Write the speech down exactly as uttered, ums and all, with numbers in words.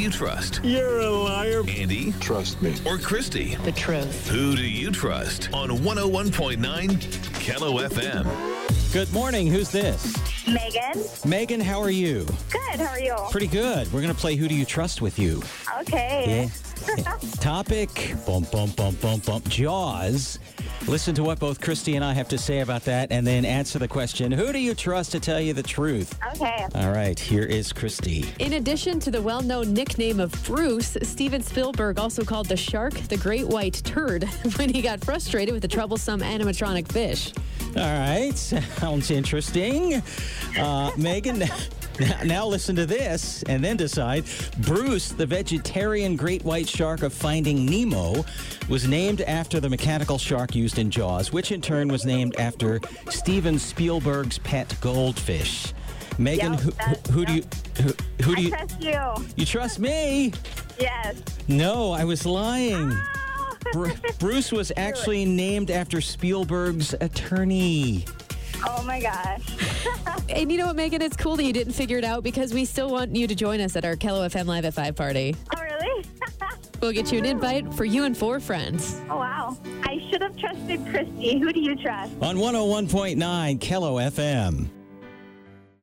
you trust? You're a liar. Andy? Trust me. Or Christy? The truth. Who do you trust? On one oh one point nine Kello F M. Good morning. Who's this? Megan. Megan, how are you? Good. How are you? Pretty good. We're going to play Who Do You Trust with you. Okay. Yeah. Topic, bum, bum, bum, bum, bum, Jaws. Listen to what both Christy and I have to say about that, and then answer the question, who do you trust to tell you the truth? Okay. All right, here is Christy. In addition to the well-known nickname of Bruce, Steven Spielberg also called the shark the great white turd when he got frustrated with the troublesome animatronic fish. All right, sounds interesting. Uh, Megan, now, now listen to this and then decide. Bruce, the vegetarian great white shark of Finding Nemo, was named after the mechanical shark used in Jaws, which in turn was named after Steven Spielberg's pet goldfish. Megan, Yep, who, that's- who do you who, who do I you trust you. you trust me? Yes. No, I was lying. Oh. Bru- Bruce was actually named after Spielberg's attorney. Oh my gosh. And you know what, Megan? It's cool that you didn't figure it out because we still want you to join us at our Kello F M Live at five party. Oh really? We'll get you an invite for you and four friends. Oh wow. I should have trusted Christy. Who do you trust? On one oh one point nine Kello F M.